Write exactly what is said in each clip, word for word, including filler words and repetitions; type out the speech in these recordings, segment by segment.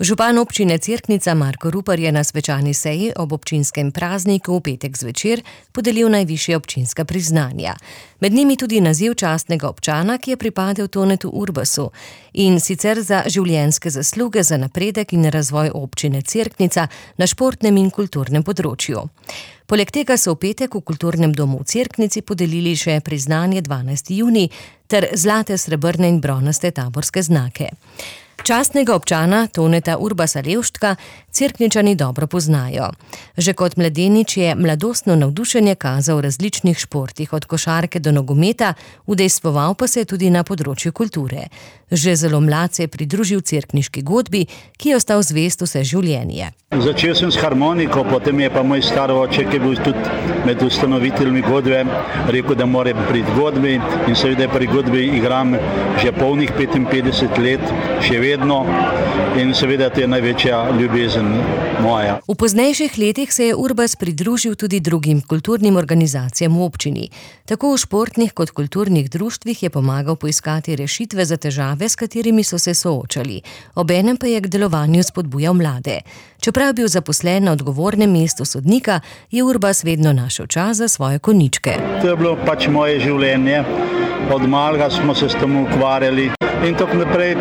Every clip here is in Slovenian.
Župan občine Cerknica Marko Rupar je na svečani seji ob občinskem prazniku v petek zvečer podelil najvišje občinska priznanja. Med njimi tudi naziv častnega občana, ki je pripadel Tonetu Urbasu, in sicer za življenjske zasluge za napredek in razvoj občine Cerknica na športnem in kulturnem področju. Poleg tega so v petek v kulturnem domu v Cerknici podelili še priznanje dvanajsti junij ter zlate, srebrne in bronaste taborske znake. Častnega občana Toneta Urbasa Levštka Cerkničani dobro poznajo. Že kot mladenič je mladostno navdušenje kazal v različnih športih, od košarke do nogometa, udejstvoval pa se je tudi na področju kulture. Že zelo mlad se je pridružil cerkniški godbi, ki je ostal zvest vse življenje. Začel sem s harmoniko, potem je pa moj star oče, ki je bil tudi med ustanoviteljmi godbe, rekel, da moram priti godbi, in seveda pri godbi igram že polnih petinpetdeset let, še vedno, in seveda to je največja ljubezen moja. V poznejših letih se je Urbas pridružil tudi drugim kulturnim organizacijam v občini. Tako v športnih kot kulturnih društvih je pomagal poiskati rešitve za težave, s katerimi so se soočali. Obenem pa je k delovanju spodbujal mlade. Čeprav je bil zaposlen na odgovornem mestu sodnika, je Urbas vedno našel čas za svoje konjičke. To je bilo pač moje življenje. Od malega smo se s tem ukvarjali in tako naprej.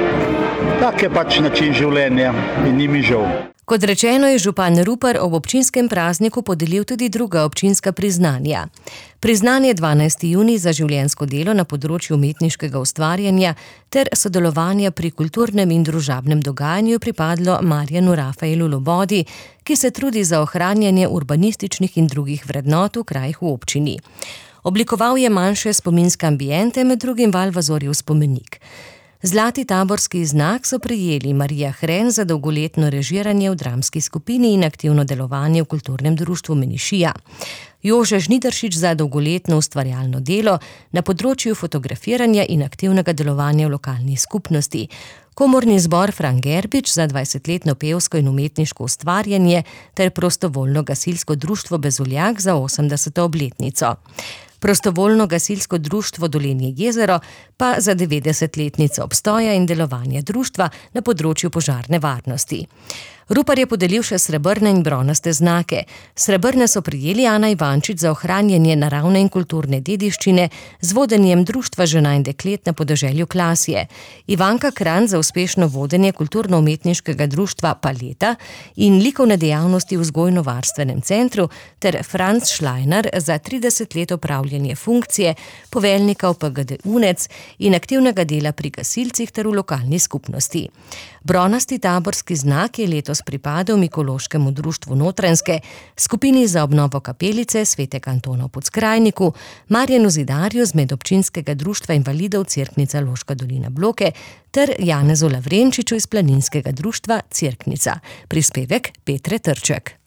Tak je pač način življenja in ni mi žal. Kot rečeno, je župan Rupar ob občinskem prazniku podelil tudi druga občinska priznanja. Priznanje dvanajsti junij za življenjsko delo na področju umetniškega ustvarjanja ter sodelovanja pri kulturnem in družabnem dogajanju pripadlo Marjanu Rafaelu Lobodi, ki se trudi za ohranjanje urbanističnih in drugih vrednot v krajih v občini. Oblikoval je manjše spominske ambiente, med drugim Valvazorjev spomenik. Zlati taborski znak so prejeli Marija Hren za dolgoletno režiranje v dramski skupini in aktivno delovanje v kulturnem društvu Menišija, Jože Žnidaršič za dolgoletno ustvarjalno delo na področju fotografiranja in aktivnega delovanja v lokalni skupnosti, Komorni zbor Fran Gerbič za dvajsetletno pevsko in umetniško ustvarjanje ter prostovoljno gasilsko društvo Bezuljak za osemdeseto obletnico. Prostovoljno gasilsko društvo Dolenje jezero pa za devetdesetletnico obstoja in delovanja društva na področju požarne varnosti. Rupar je podelil še srebrne in bronaste znake. Srebrne so prejeli Ana Ivančič za ohranjanje naravne in kulturne dediščine z vodenjem društva žena in deklet na podeželju Klasje, Ivanka Kran za uspešno vodenje kulturno-umetniškega društva Paleta in likovne dejavnosti v vzgojno-varstvenem centru ter Franc Šlajnar za trideset let opravljanje funkcije poveljnika v P G D Unec in aktivnega dela pri gasilcih ter v lokalni skupnosti. Bronasti taborski znak je letos pripadal Mikološkemu društvu Notranjske, skupini za obnovo kapelice svetega Antona v Podskrajniku, Marjanu Zidarju z medobčinskega društva invalidov Cerknica Loška dolina Bloke ter Janezu Lavrenčiču iz planinskega društva Cerknica. Prispevek Petre Trček.